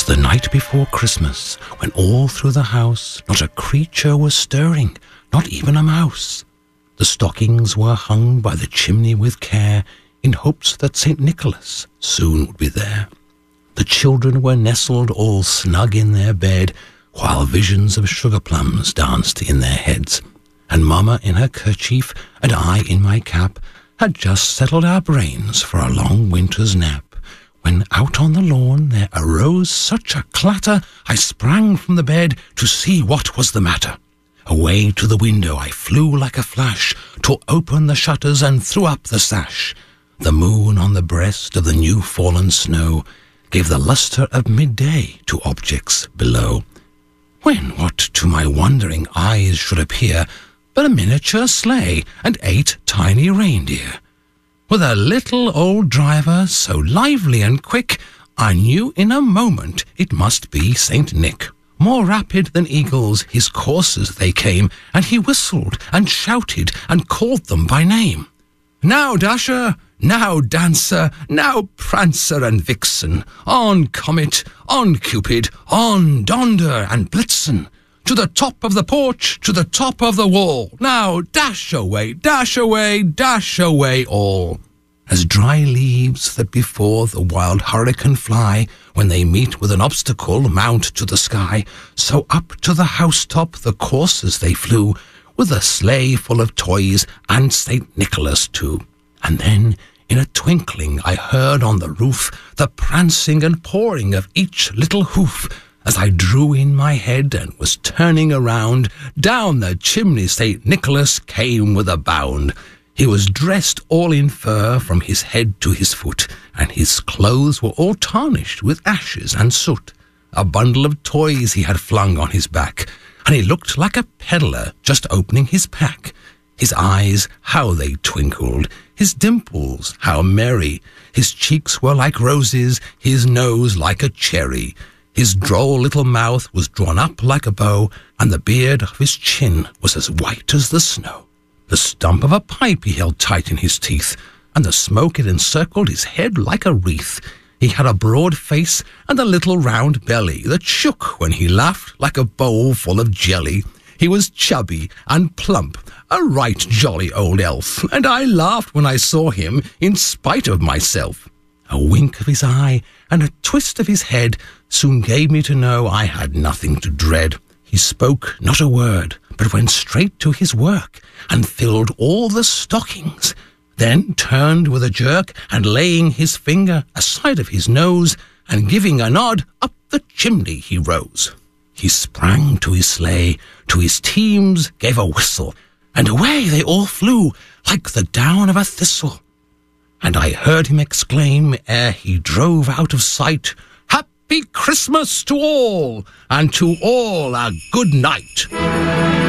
'Twas the night before Christmas, when all through the house not a creature was stirring, not even a mouse. The stockings were hung by the chimney with care, in hopes that St. Nicholas soon would be there. The children were nestled all snug in their bed, while visions of sugar plums danced in their heads. And Mamma in her kerchief, and I in my cap, had just settled our brains for a long winter's nap, when out on the lawn there arose such a clatter, I sprang from the bed to see what was the matter. Away to the window I flew like a flash, tore open the shutters and threw up the sash. The moon on the breast of the new-fallen snow gave the lustre of midday to objects below, when what to my wondering eyes should appear but a miniature sleigh and 8 tiny reindeer. With a little old driver so lively and quick, I knew in a moment it must be St. Nick. More rapid than eagles his coursers they came, and he whistled and shouted and called them by name. Now Dasher, now Dancer, now Prancer and Vixen, on Comet, on Cupid, on Donder and Blitzen, to the top of the porch, to the top of the wall, now dash away, dash away, dash away all. As dry leaves that before the wild hurricane fly, when they meet with an obstacle mount to the sky, so up to the housetop the coursers they flew, with a sleigh full of toys and St. Nicholas too. And then, in a twinkling, I heard on the roof the prancing and pawing of each little hoof. As I drew in my head and was turning around, down the chimney St. Nicholas came with a bound. He was dressed all in fur from his head to his foot, and his clothes were all tarnished with ashes and soot. A bundle of toys he had flung on his back, and he looked like a peddler just opening his pack. His eyes, how they twinkled, his dimples, how merry. His cheeks were like roses, his nose like a cherry. His droll little mouth was drawn up like a bow, and the beard of his chin was as white as the snow. The stump of a pipe he held tight in his teeth, and the smoke it encircled his head like a wreath. He had a broad face and a little round belly that shook when he laughed like a bowl full of jelly. He was chubby and plump, a right jolly old elf, and I laughed when I saw him in spite of myself. A wink of his eye and a twist of his head soon gave me to know I had nothing to dread. He spoke not a word, but went straight to his work and filled all the stockings, then turned with a jerk and laying his finger aside of his nose and giving a nod, up the chimney he rose. He sprang to his sleigh, to his teams gave a whistle, and away they all flew like the down of a thistle. And I heard him exclaim ere he drove out of sight, "Happy Christmas to all, and to all a good night."